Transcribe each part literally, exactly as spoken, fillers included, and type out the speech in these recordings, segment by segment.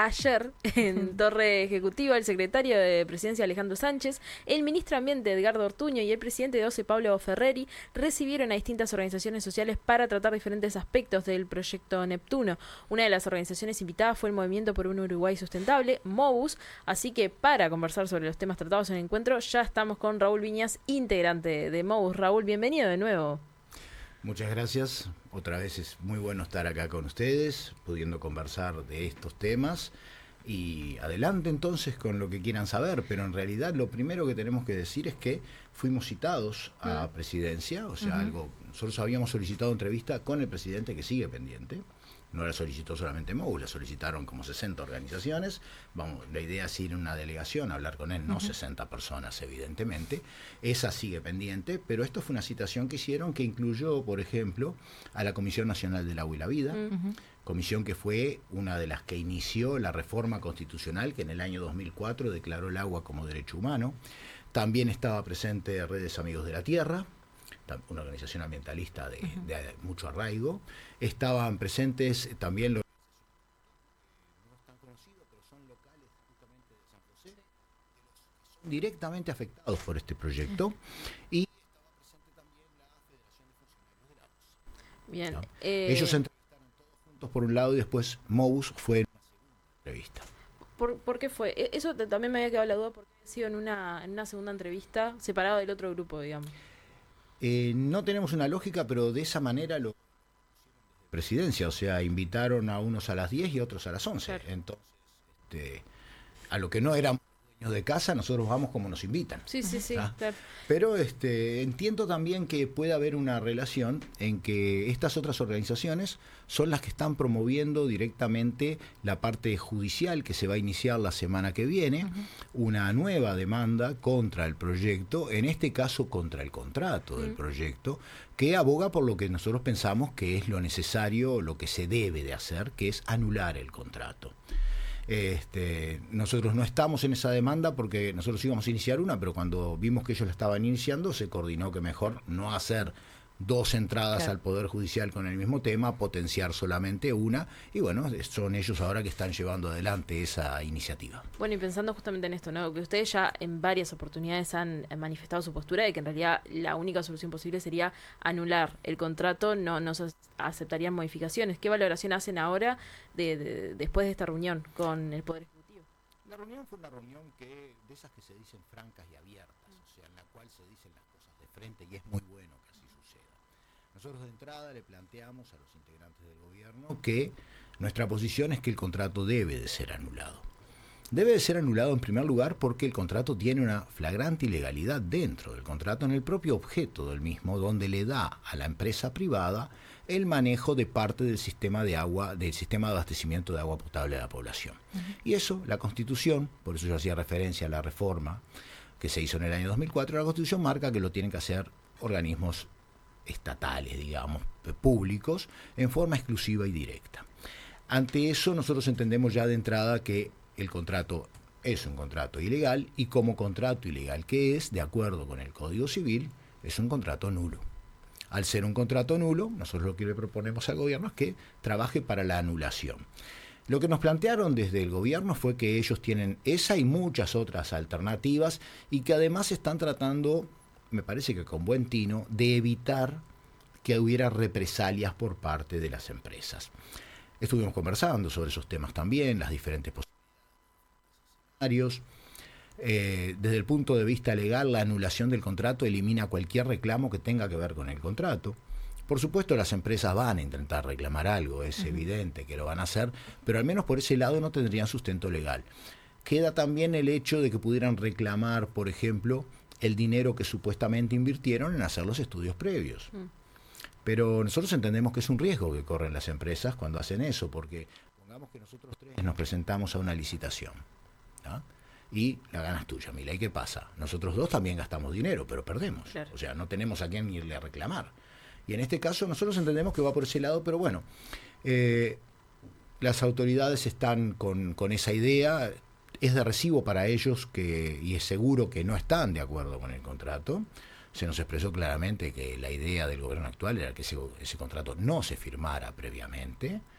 ayer en Torre Ejecutiva el secretario de Presidencia Alejandro Sánchez, el ministro de Ambiente Edgardo Ortuño y el presidente de O C E Pablo Ferreri recibieron a distintas organizaciones sociales para tratar diferentes aspectos del proyecto Neptuno. Una de las organizaciones invitadas fue el Movimiento por un Uruguay Sustentable, MOVUS, así que para conversar sobre los temas tratados en el encuentro ya estamos con Raúl Viñas, integrante de MOVUS. Raúl, bienvenido de nuevo. Muchas gracias. Otra vez es muy bueno estar acá con ustedes, pudiendo conversar de estos temas. Y adelante entonces con lo que quieran saber, pero en realidad lo primero que tenemos que decir es que fuimos citados a presidencia, o sea, uh-huh. algo nosotros habíamos solicitado entrevista con el presidente que sigue pendiente. No la solicitó solamente MOVUS, la solicitaron como sesenta organizaciones. Vamos, la idea es ir en una delegación a hablar con él, no uh-huh. sesenta personas, evidentemente. Esa sigue pendiente, pero esto fue una citación que hicieron que incluyó, por ejemplo, a la Comisión Nacional del Agua y la Vida, uh-huh. comisión que fue una de las que inició la reforma constitucional que en el año dos mil cuatro declaró el agua como derecho humano. También estaba presente Redes Amigos de la Tierra, una organización ambientalista de, uh-huh. de, de mucho arraigo. Estaban presentes también los no están conocidos, pero son locales justamente de San José, de los que son directamente afectados por este proyecto. Uh-huh. Y estaba presente también la Federación de Funcionarios de la O S E. Bien. ¿No? Eh... Ellos se entrevistaron todos juntos por un lado y después MOVUS fue en una segunda entrevista. ¿Por, ¿Por qué fue? Eso te, también me había quedado la duda porque había sido en una, en una segunda entrevista separado del otro grupo, digamos. Eh, no tenemos una lógica, pero de esa manera lo presidencia, o sea, invitaron a unos a las diez y a otros a las once. Claro. Entonces, este, a lo que no éramos dueños de casa, nosotros vamos como nos invitan. Sí, sí, sí. ¿Ah? Claro. Pero este, entiendo también que puede haber una relación en que estas otras organizaciones son las que están promoviendo directamente la parte judicial que se va a iniciar la semana que viene, uh-huh. una nueva demanda contra el proyecto, en este caso contra el contrato uh-huh. del proyecto, que aboga por lo que nosotros pensamos que es lo necesario, lo que se debe de hacer, que es anular el contrato. Este, nosotros no estamos en esa demanda porque nosotros íbamos a iniciar una, pero cuando vimos que ellos la estaban iniciando, se coordinó que mejor no hacer dos entradas claro. al Poder Judicial con el mismo tema, potenciar solamente una, y bueno, son ellos ahora que están llevando adelante esa iniciativa. Bueno, y pensando justamente en esto, ¿no? Que ustedes ya en varias oportunidades han manifestado su postura de que en realidad la única solución posible sería anular el contrato, no, no se aceptarían modificaciones. ¿Qué valoración hacen ahora de, de, después de esta reunión con el Poder Ejecutivo? La reunión fue una reunión que de esas que se dicen francas y abiertas, o sea, en la cual se dicen las cosas de frente y es muy bueno que así suceda. Nosotros de entrada le planteamos a los integrantes del gobierno que nuestra posición es que el contrato debe de ser anulado. Debe de ser anulado en primer lugar porque el contrato tiene una flagrante ilegalidad dentro del contrato en el propio objeto del mismo, donde le da a la empresa privada el manejo de parte del sistema de agua, del sistema de abastecimiento de agua potable a la población. Uh-huh. Y eso, la Constitución, por eso yo hacía referencia a la reforma que se hizo en el año dos mil cuatro, la Constitución marca que lo tienen que hacer organismos estatales, digamos, públicos, en forma exclusiva y directa. Ante eso, nosotros entendemos ya de entrada que el contrato es un contrato ilegal y como contrato ilegal que es, de acuerdo con el Código Civil, es un contrato nulo. Al ser un contrato nulo, nosotros lo que le proponemos al gobierno es que trabaje para la anulación. Lo que nos plantearon desde el gobierno fue que ellos tienen esa y muchas otras alternativas y que además están tratando, me parece que con buen tino, de evitar que hubiera represalias por parte de las empresas. Estuvimos conversando sobre esos temas también, las diferentes posibilidades. Eh, desde el punto de vista legal, la anulación del contrato elimina cualquier reclamo que tenga que ver con el contrato. Por supuesto, las empresas van a intentar reclamar algo, es uh-huh. evidente que lo van a hacer, pero al menos por ese lado no tendrían sustento legal. Queda también el hecho de que pudieran reclamar, por ejemplo, el dinero que supuestamente invirtieron en hacer los estudios previos. Mm. Pero nosotros entendemos que es un riesgo que corren las empresas cuando hacen eso, porque pongamos que nosotros tres nos presentamos a una licitación, ¿no? Y la ganas tuya, Mila, ¿y qué pasa? Nosotros dos también gastamos dinero, pero perdemos. Claro. O sea, no tenemos a quién irle a reclamar. Y en este caso nosotros entendemos que va por ese lado, pero bueno, eh, las autoridades están con, con esa idea. Es de recibo para ellos que, y es seguro que no están de acuerdo con el contrato. Se nos expresó claramente que la idea del gobierno actual era que ese, ese contrato no se firmara previamente.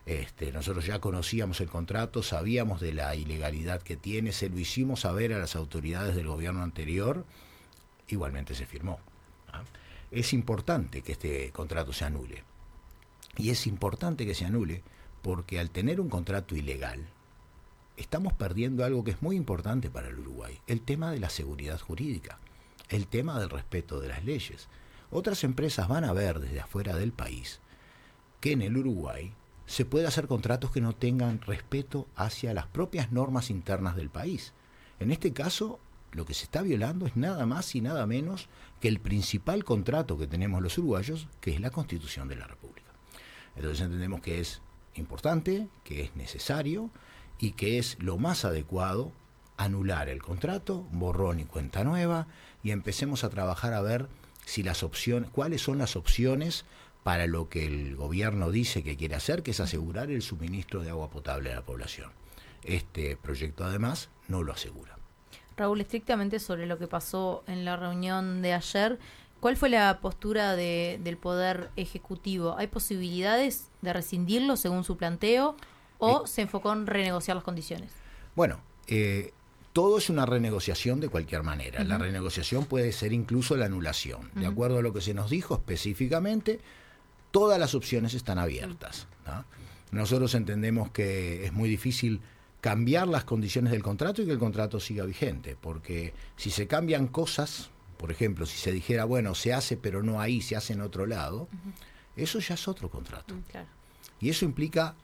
Este, nosotros ya conocíamos el contrato, sabíamos de la ilegalidad que tiene, se lo hicimos saber a las autoridades del gobierno anterior, igualmente se firmó. ¿Ah? Es importante que este contrato se anule. Y es importante que se anule porque al tener un contrato ilegal, estamos perdiendo algo que es muy importante para el Uruguay, el tema de la seguridad jurídica, el tema del respeto de las leyes. Otras empresas van a ver desde afuera del país que en el Uruguay se puede hacer contratos que no tengan respeto hacia las propias normas internas del país. En este caso, lo que se está violando es nada más y nada menos que el principal contrato que tenemos los uruguayos, que es la Constitución de la República. Entonces entendemos que es importante, que es necesario y que es lo más adecuado anular el contrato, borrón y cuenta nueva, y empecemos a trabajar a ver si las opciones, cuáles son las opciones para lo que el gobierno dice que quiere hacer, que es asegurar el suministro de agua potable a la población. Este proyecto además no lo asegura. Raúl, estrictamente sobre lo que pasó en la reunión de ayer, ¿cuál fue la postura de, del Poder Ejecutivo? ¿Hay posibilidades de rescindirlo según su planteo o eh, se enfocó en renegociar las condiciones? Bueno, eh, todo es una renegociación de cualquier manera. Uh-huh. La renegociación puede ser incluso la anulación. Uh-huh. De acuerdo a lo que se nos dijo específicamente, todas las opciones están abiertas, ¿no? Nosotros entendemos que es muy difícil cambiar las condiciones del contrato y que el contrato siga vigente, porque si se cambian cosas, por ejemplo, si se dijera, bueno, se hace pero no ahí, se hace en otro lado, uh-huh. eso ya es otro contrato. Uh, claro. Y eso implica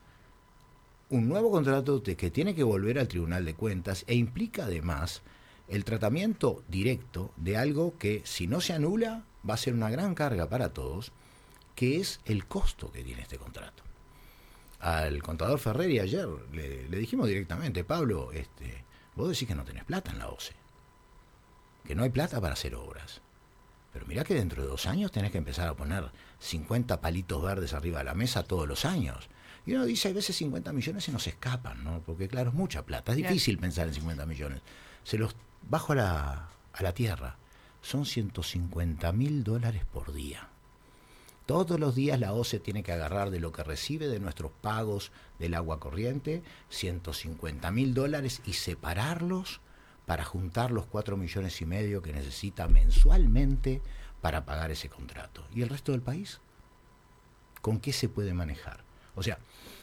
un nuevo contrato de que tiene que volver al Tribunal de Cuentas e implica además el tratamiento directo de algo que si no se anula va a ser una gran carga para todos, que es el costo que tiene este contrato. Al contador Ferreri ayer le, le dijimos directamente, Pablo, este, vos decís que no tenés plata en la O C E, que no hay plata para hacer obras, pero mirá que dentro de dos años tenés que empezar a poner cincuenta palitos verdes arriba de la mesa todos los años. Y uno dice, a veces cincuenta millones se nos escapan, ¿no? Porque claro, es mucha plata, es difícil claro. pensar en cincuenta millones. Se los bajo a la, a la tierra, son ciento cincuenta mil dólares por día. Todos los días la O C E tiene que agarrar de lo que recibe de nuestros pagos del agua corriente, ciento cincuenta mil dólares y separarlos para juntar los cuatro millones y medio que necesita mensualmente para pagar ese contrato. ¿Y el resto del país? ¿Con qué se puede manejar? O sea,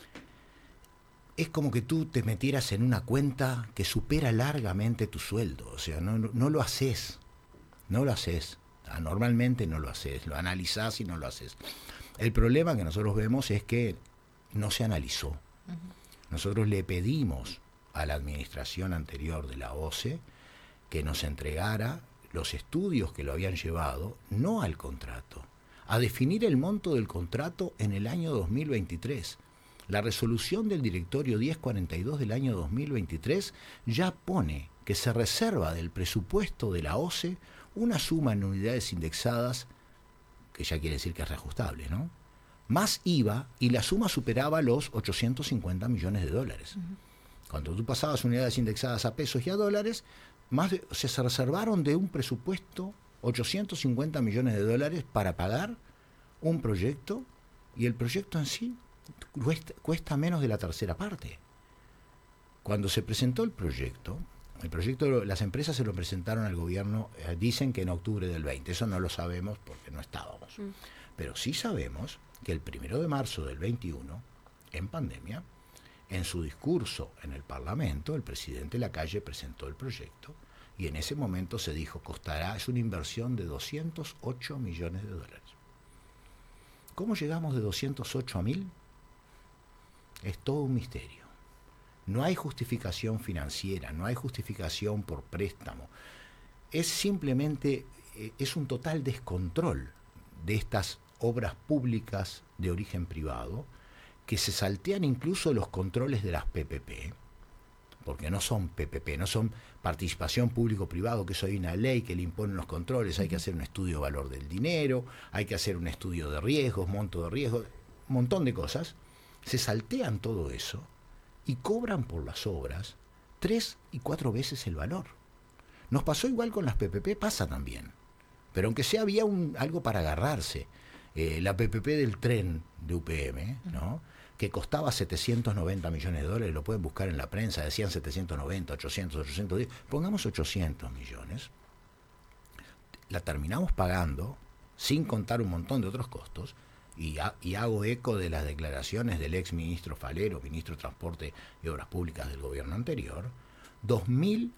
es como que tú te metieras en una cuenta que supera largamente tu sueldo. O sea, no, no, no lo haces, no lo haces. Normalmente no lo haces, lo analizás y no lo haces. El problema que nosotros vemos es que no se analizó. Uh-huh. Nosotros le pedimos a la administración anterior de la O C E que nos entregara los estudios que lo habían llevado, no al contrato, a definir el monto del contrato en el año dos mil veintitrés. La resolución del directorio diez cuarenta y dos del año dos mil veintitrés ya pone que se reserva del presupuesto de la O C E una suma en unidades indexadas, que ya quiere decir que es reajustable, ¿no? Más I V A, y la suma superaba los ochocientos cincuenta millones de dólares. Uh-huh. Cuando tú pasabas unidades indexadas a pesos y a dólares, más de, o sea, se reservaron de un presupuesto ochocientos cincuenta millones de dólares para pagar un proyecto, y el proyecto en sí cuesta, cuesta menos de la tercera parte. Cuando se presentó el proyecto, el proyecto, las empresas se lo presentaron al gobierno, eh, dicen que en octubre del veinte, eso no lo sabemos porque no estábamos. Mm. Pero sí sabemos que el primero de marzo del veintiuno, en pandemia, en su discurso en el Parlamento, el presidente Lacalle presentó el proyecto y en ese momento se dijo, costará, es una inversión de doscientos ocho millones de dólares. ¿Cómo llegamos de doscientos ocho a mil? Es todo un misterio. No hay justificación financiera, no hay justificación por préstamo. Es simplemente, es un total descontrol de estas obras públicas de origen privado que se saltean incluso los controles de las P P P, porque no son P P P, no son participación público-privado, que eso hay una ley que le imponen los controles, hay que hacer un estudio de valor del dinero, hay que hacer un estudio de riesgos, monto de riesgos, un montón de cosas. Se saltean todo eso y cobran por las obras tres y cuatro veces el valor. Nos pasó igual con las P P P, pasa también. Pero aunque sea había un, algo para agarrarse. Eh, la P P P del tren de U P M, ¿no? que costaba setecientos noventa millones de dólares, lo pueden buscar en la prensa, decían setecientos noventa, ochocientos, ochocientos diez, pongamos ochocientos millones, la terminamos pagando, sin contar un montón de otros costos, y, ha, y hago eco de las declaraciones del ex ministro Falero, ministro de Transporte y Obras Públicas del gobierno anterior, dos mil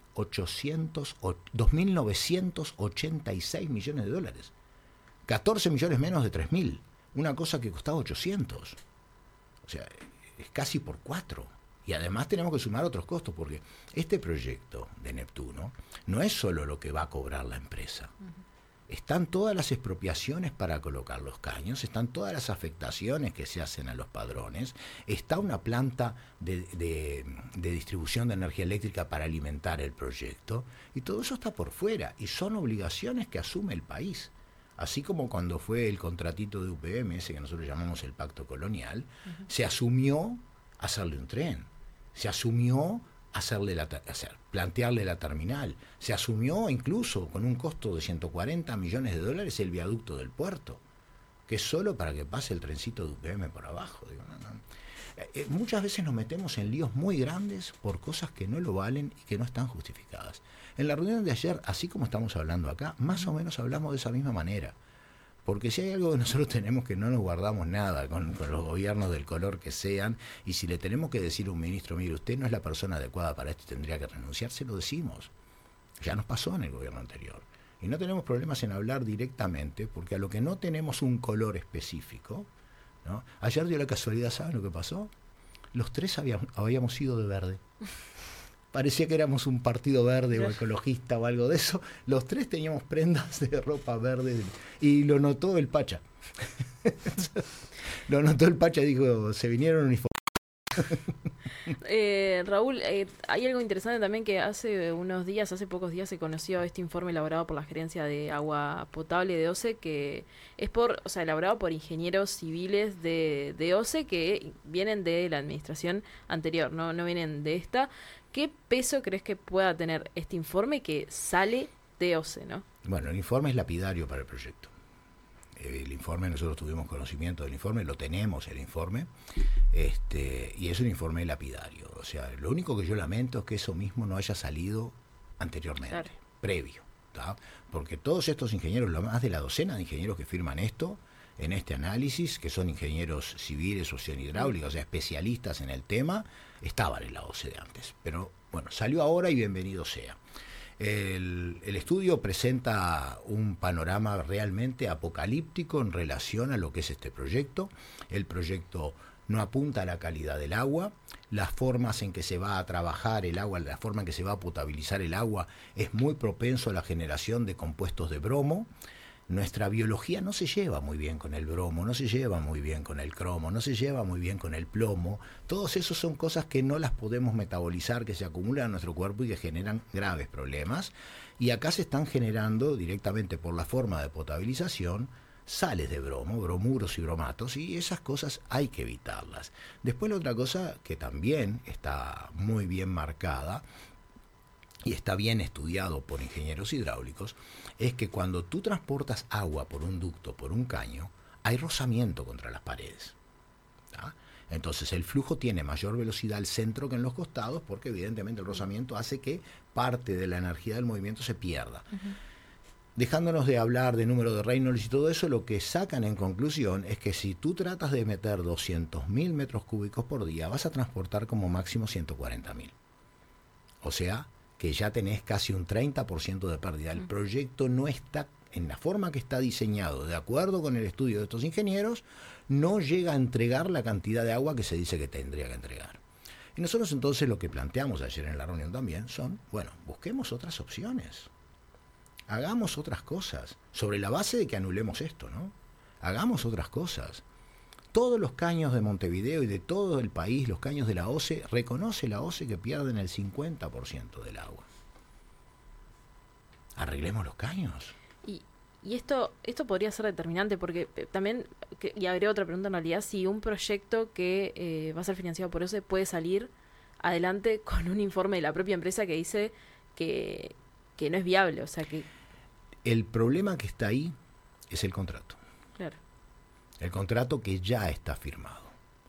novecientos ochenta y seis millones de dólares, catorce millones menos de tres mil, una cosa que costaba ochocientos. O sea, es casi por cuatro. Y además tenemos que sumar otros costos, porque este proyecto de Neptuno no es solo lo que va a cobrar la empresa. Uh-huh. Están todas las expropiaciones para colocar los caños, están todas las afectaciones que se hacen a los padrones, está una planta de, de, de distribución de energía eléctrica para alimentar el proyecto, y todo eso está por fuera, y son obligaciones que asume el país. Así como cuando fue el contratito de U P M, ese que nosotros llamamos el pacto colonial, uh-huh. se asumió hacerle un tren, se asumió hacerle la, hacer, plantearle la terminal, se asumió incluso con un costo de ciento cuarenta millones de dólares el viaducto del puerto, que es solo para que pase el trencito de U P M por abajo. Digo, no, no. Eh, muchas veces nos metemos en líos muy grandes por cosas que no lo valen y que no están justificadas. En la reunión de ayer, así como estamos hablando acá, más o menos hablamos de esa misma manera. Porque si hay algo que nosotros tenemos, que no nos guardamos nada con, con los gobiernos del color que sean, y si le tenemos que decir a un ministro, mire, usted no es la persona adecuada para esto y tendría que renunciar, se lo decimos. Ya nos pasó en el gobierno anterior. Y no tenemos problemas en hablar directamente, porque a lo que no tenemos un color específico, ¿no? Ayer dio la casualidad, ¿saben lo que pasó? Los tres habíamos, habíamos ido de verde. Parecía que éramos un partido verde o ecologista o algo de eso. Los tres teníamos prendas de ropa verde y lo notó el Pacha. Lo notó el Pacha y dijo, se vinieron uniformados. Eh, Raúl, eh, hay algo interesante también, que hace unos días, hace pocos días se conoció este informe elaborado por la Gerencia de Agua Potable de OCE, que es por, o sea, elaborado por ingenieros civiles de, de OCE que vienen de la administración anterior, no, no vienen de esta. ¿Qué peso crees que pueda tener este informe que sale de OCE, no? Bueno, el informe es lapidario para el proyecto. El informe, nosotros tuvimos conocimiento del informe, lo tenemos el informe, este, y es un informe lapidario. O sea, lo único que yo lamento es que eso mismo no haya salido anteriormente, claro, previo, ¿tá? Porque todos estos ingenieros, lo más de la docena de ingenieros que firman esto, en este análisis, que son ingenieros civiles o hidráulicos, o sea, especialistas en el tema, estaban en la OCE de antes. Pero bueno, salió ahora y bienvenido sea. El, el estudio presenta un panorama realmente apocalíptico en relación a lo que es este proyecto. El proyecto no apunta a la calidad del agua, las formas en que se va a trabajar el agua, la forma en que se va a potabilizar el agua es muy propenso a la generación de compuestos de bromo. Nuestra biología no se lleva muy bien con el bromo, no se lleva muy bien con el cromo, no se lleva muy bien con el plomo. Todos esos son cosas que no las podemos metabolizar, que se acumulan en nuestro cuerpo y que generan graves problemas. Y acá se están generando directamente por la forma de potabilización sales de bromo, bromuros y bromatos, y esas cosas hay que evitarlas. Después la otra cosa que también está muy bien marcada y está bien estudiado por ingenieros hidráulicos, es que cuando tú transportas agua por un ducto, por un caño, hay rozamiento contra las paredes, ¿tá? Entonces el flujo tiene mayor velocidad al centro que en los costados, porque evidentemente el rozamiento hace que parte de la energía del movimiento se pierda. Uh-huh. Dejándonos de hablar de número de Reynolds y todo eso, lo que sacan en conclusión es que si tú tratas de meter doscientos mil metros cúbicos por día, vas a transportar como máximo ciento cuarenta mil. O sea, que ya tenés casi un treinta por ciento de pérdida. El proyecto no está, en la forma que está diseñado, de acuerdo con el estudio de estos ingenieros, no llega a entregar la cantidad de agua que se dice que tendría que entregar. Y nosotros entonces lo que planteamos ayer en la reunión también son, bueno, busquemos otras opciones. Hagamos otras cosas, sobre la base de que anulemos esto, ¿no? Hagamos otras cosas. Todos los caños de Montevideo y de todo el país, los caños de la OCE, reconoce la OCE que pierden el cincuenta por ciento del agua. Arreglemos los caños. Y, y esto esto podría ser determinante, porque también, que, y agrego otra pregunta en realidad, si un proyecto que eh, va a ser financiado por OCE puede salir adelante con un informe de la propia empresa que dice que, que no es viable, o sea que... El problema que está ahí es el contrato. Claro. El contrato que ya está firmado.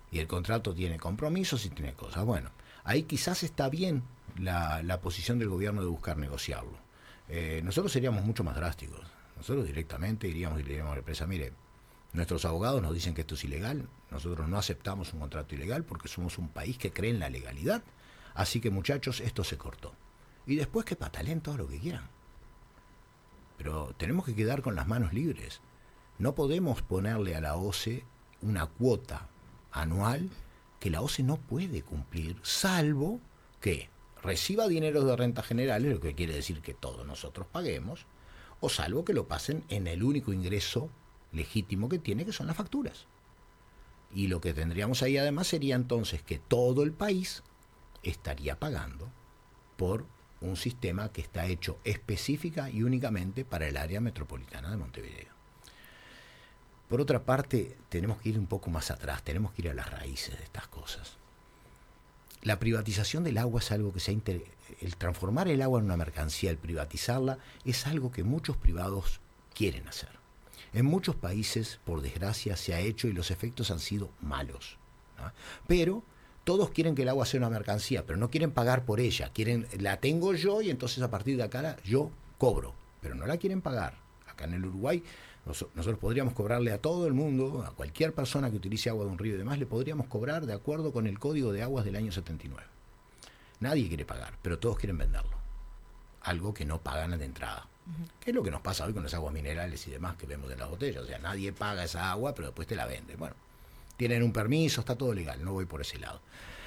Y el contrato tiene compromisos y tiene cosas. Bueno, ahí quizás está bien la, la posición del gobierno de buscar negociarlo. Eh, nosotros seríamos mucho más drásticos. Nosotros directamente iríamos y le diríamos a la empresa, mire, nuestros abogados nos dicen que esto es ilegal, nosotros no aceptamos un contrato ilegal porque somos un país que cree en la legalidad, así que muchachos, esto se cortó. Y después que pataleen todo lo que quieran. Pero tenemos que quedar con las manos libres. No podemos ponerle a la O C E una cuota anual que la O C E no puede cumplir, salvo que reciba dinero de rentas generales, lo que quiere decir que todos nosotros paguemos, o salvo que lo pasen en el único ingreso legítimo que tiene, que son las facturas. Y lo que tendríamos ahí además sería entonces que todo el país estaría pagando por un sistema que está hecho específica y únicamente para el área metropolitana de Montevideo. Por otra parte, tenemos que ir un poco más atrás, tenemos que ir a las raíces de estas cosas. La privatización del agua es algo que se ha inter... el transformar el agua en una mercancía, el privatizarla, es algo que muchos privados quieren hacer. En muchos países, por desgracia, se ha hecho y los efectos han sido malos, ¿no? Pero todos quieren que el agua sea una mercancía, pero no quieren pagar por ella. Quieren, la tengo yo y entonces a partir de acá la, yo cobro, pero no la quieren pagar. Acá en el Uruguay nos, nosotros podríamos cobrarle a todo el mundo, a cualquier persona que utilice agua de un río y demás, le podríamos cobrar de acuerdo con el Código de Aguas del año setenta y nueve. Nadie quiere pagar, pero todos quieren venderlo. Algo que no pagan de entrada. Uh-huh. ¿Qué es lo que nos pasa hoy con las aguas minerales y demás que vemos en las botellas? O sea, nadie paga esa agua, pero después te la venden. Bueno, tienen un permiso, está todo legal, no voy por ese lado.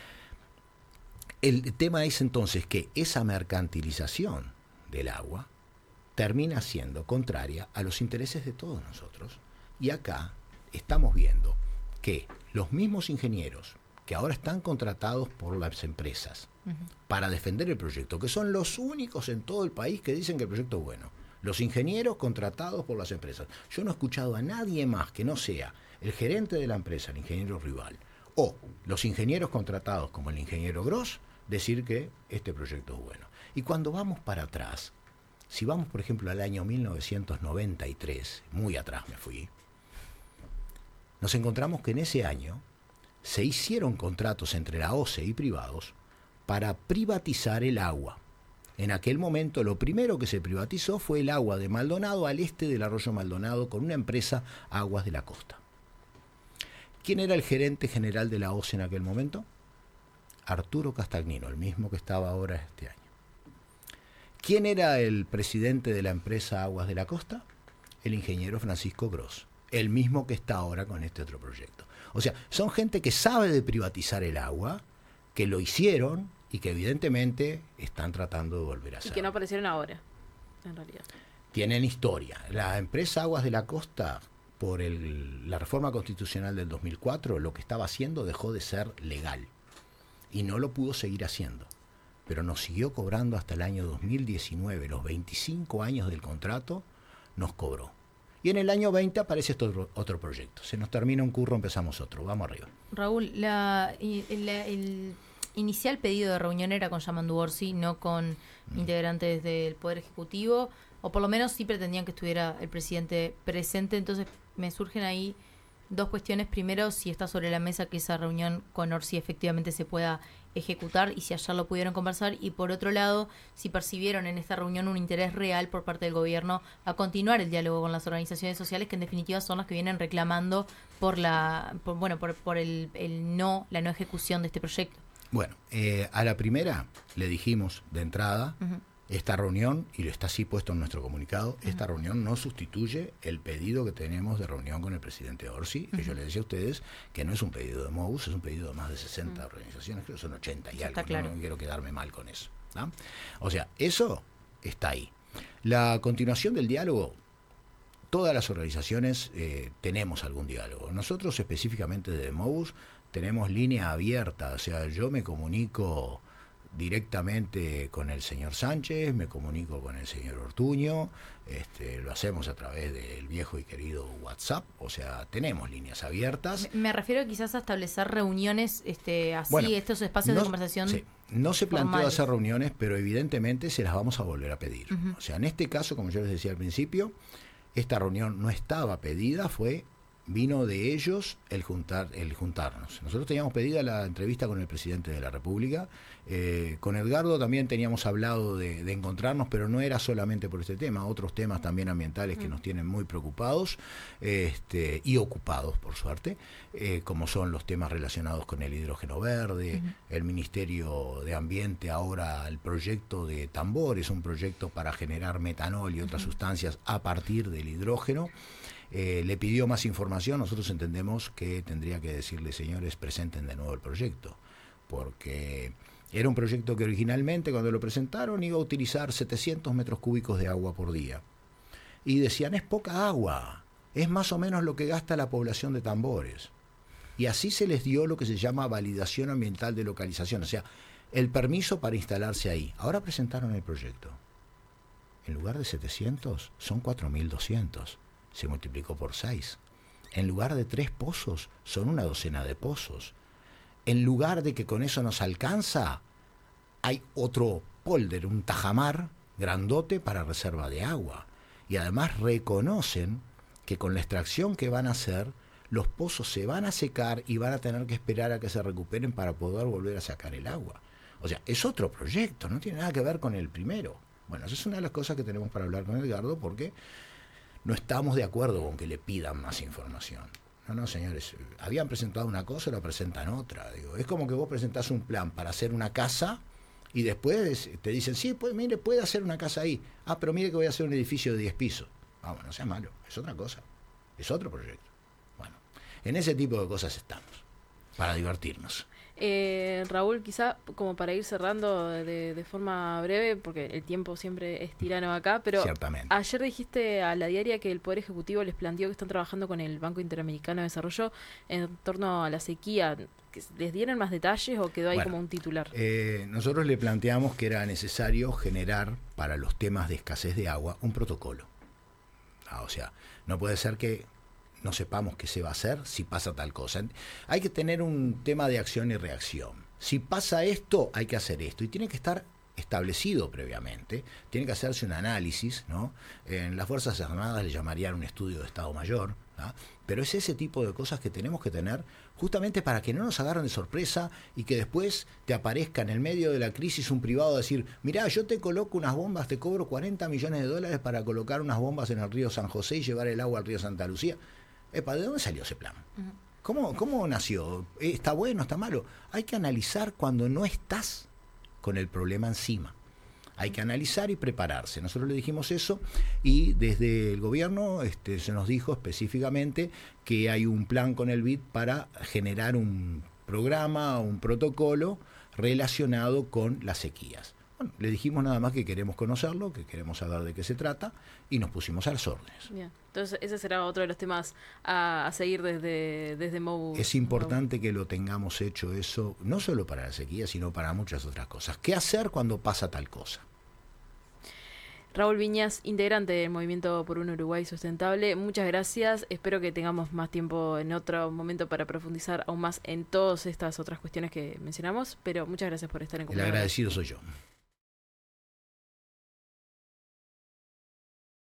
El tema es entonces que esa mercantilización del agua termina siendo contraria a los intereses de todos nosotros. Y acá estamos viendo que los mismos ingenieros que ahora están contratados por las empresas uh-huh. para defender el proyecto, que son los únicos en todo el país que dicen que el proyecto es bueno, los ingenieros contratados por las empresas. Yo no he escuchado a nadie más que no sea el gerente de la empresa, el ingeniero rival, o los ingenieros contratados como el ingeniero Gross, decir que este proyecto es bueno. Y cuando vamos para atrás, si vamos por ejemplo al año mil novecientos noventa y tres, muy atrás me fui, nos encontramos que en ese año se hicieron contratos entre la O C E y privados para privatizar el agua. En aquel momento lo primero que se privatizó fue el agua de Maldonado al este del arroyo Maldonado con una empresa, Aguas de la Costa. ¿Quién era el gerente general de la O C E en aquel momento? Arturo Castagnino, el mismo que estaba ahora este año. ¿Quién era el presidente de la empresa Aguas de la Costa? El ingeniero Francisco Gross, el mismo que está ahora con este otro proyecto. O sea, son gente que sabe de privatizar el agua, que lo hicieron y que evidentemente están tratando de volver a hacerlo. Y que no aparecieron ahora, en realidad. Tienen historia. La empresa Aguas de la Costa, por el, la reforma constitucional del dos mil cuatro, lo que estaba haciendo dejó de ser legal y no lo pudo seguir haciendo. Pero nos siguió cobrando hasta el año dos mil diecinueve, los veinticinco años del contrato, nos cobró. Y en el año veinte aparece este otro, otro proyecto. Se nos termina un curro, empezamos otro. Vamos arriba. Raúl, la, la, el inicial pedido de reunión era con Yamandu Orsi, no con mm. integrantes del Poder Ejecutivo, o por lo menos sí pretendían que estuviera el presidente presente. Entonces me surgen ahí dos cuestiones. Primero, si está sobre la mesa que esa reunión con Orsi efectivamente se pueda ejecutar y si ayer lo pudieron conversar, y por otro lado, si percibieron en esta reunión un interés real por parte del gobierno a continuar el diálogo con las organizaciones sociales, que en definitiva son las que vienen reclamando por la por, bueno por, por el, el no la no ejecución de este proyecto. Bueno, eh, a la primera le dijimos de entrada, uh-huh. esta reunión, y lo está así puesto en nuestro comunicado, uh-huh. esta reunión no sustituye el pedido que tenemos de reunión con el presidente Orsi, uh-huh. que yo le decía a ustedes que no es un pedido de M O U S, es un pedido de más de sesenta uh-huh. organizaciones, creo que son ochenta y algo, claro. no, no quiero quedarme mal con eso, ¿no? O sea, eso está ahí. La continuación del diálogo, todas las organizaciones eh, tenemos algún diálogo. Nosotros específicamente de M O U S tenemos línea abierta, o sea, yo me comunico directamente con el señor Sánchez, me comunico con el señor Ortuño, este, lo hacemos a través del viejo y querido WhatsApp, o sea, tenemos líneas abiertas. Me, me refiero quizás a establecer reuniones este, así, bueno, estos espacios no, de conversación. Sí, no se planteó hacer reuniones, pero evidentemente se las vamos a volver a pedir. Uh-huh. O sea, en este caso, como yo les decía al principio, esta reunión no estaba pedida, fue vino de ellos el juntar el juntarnos. Nosotros teníamos pedida la entrevista con el presidente de la República, eh, con Edgardo también teníamos hablado de, de encontrarnos, pero no era solamente por este tema, otros temas también ambientales que nos tienen muy preocupados este, y ocupados, por suerte, eh, como son los temas relacionados con el hidrógeno verde, uh-huh. el Ministerio de Ambiente ahora, el proyecto de Tambor, es un proyecto para generar metanol y otras uh-huh. sustancias a partir del hidrógeno. Eh, le pidió más información, nosotros entendemos que tendría que decirle, señores, presenten de nuevo el proyecto, porque era un proyecto que originalmente cuando lo presentaron iba a utilizar setecientos metros cúbicos de agua por día. Y decían, es poca agua, es más o menos lo que gasta la población de Tambores. Y así se les dio lo que se llama validación ambiental de localización, o sea, el permiso para instalarse ahí. Ahora presentaron el proyecto. En lugar de setecientos, son cuatro mil doscientos. Se multiplicó por seis. En lugar de tres pozos, son una docena de pozos. En lugar de que con eso nos alcanza, hay otro polder, un tajamar grandote para reserva de agua. Y además reconocen que con la extracción que van a hacer, los pozos se van a secar y van a tener que esperar a que se recuperen para poder volver a sacar el agua. O sea, es otro proyecto, no tiene nada que ver con el primero. Bueno, esa es una de las cosas que tenemos para hablar con Edgardo, porque no estamos de acuerdo con que le pidan más información. No, no, señores, habían presentado una cosa y la presentan otra. Digo, es como que vos presentás un plan para hacer una casa y después te dicen, sí, pues mire, puede hacer una casa ahí. Ah, pero mire que voy a hacer un edificio de diez pisos. Ah, bueno, no sea malo, es otra cosa, es otro proyecto. Bueno, en ese tipo de cosas estamos, para divertirnos. Eh, Raúl, quizá como para ir cerrando de, de forma breve, porque el tiempo siempre es tirano acá, pero Ciertamente. Ayer dijiste a la diaria que el Poder Ejecutivo les planteó que están trabajando con el Banco Interamericano de Desarrollo en torno a la sequía. ¿Les dieron más detalles o quedó ahí bueno, como un titular? Eh, nosotros le planteamos que era necesario generar para los temas de escasez de agua un protocolo. Ah, o sea, no puede ser que no sepamos qué se va a hacer si pasa tal cosa. Hay que tener un tema de acción y reacción. Si pasa esto, hay que hacer esto. Y tiene que estar establecido previamente. Tiene que hacerse un análisis, ¿no? En las Fuerzas Armadas le llamarían un estudio de Estado Mayor, ¿no? Pero es ese tipo de cosas que tenemos que tener justamente para que no nos agarren de sorpresa y que después te aparezca en el medio de la crisis un privado a decir, mirá, yo te coloco unas bombas, te cobro cuarenta millones de dólares para colocar unas bombas en el río San José y llevar el agua al río Santa Lucía. Epa, ¿de dónde salió ese plan? Uh-huh. ¿Cómo, ¿Cómo nació? ¿Está bueno? ¿Está malo? Hay que analizar cuando no estás con el problema encima. Hay que analizar y prepararse. Nosotros le dijimos eso y desde el gobierno este, se nos dijo específicamente que hay un plan con el B I D para generar un programa, un protocolo relacionado con las sequías. Bueno, le dijimos nada más que queremos conocerlo, que queremos saber de qué se trata y nos pusimos a las órdenes. Bien. Entonces ese será otro de los temas a, a seguir desde, desde MOU. Es importante Mobu. Que lo tengamos hecho eso, no solo para la sequía, sino para muchas otras cosas. ¿Qué hacer cuando pasa tal cosa? Raúl Viñas, integrante del Movimiento por un Uruguay Sustentable, muchas gracias. Espero que tengamos más tiempo en otro momento para profundizar aún más en todas estas otras cuestiones que mencionamos, pero muchas gracias por estar en comunidad. El agradecido soy yo.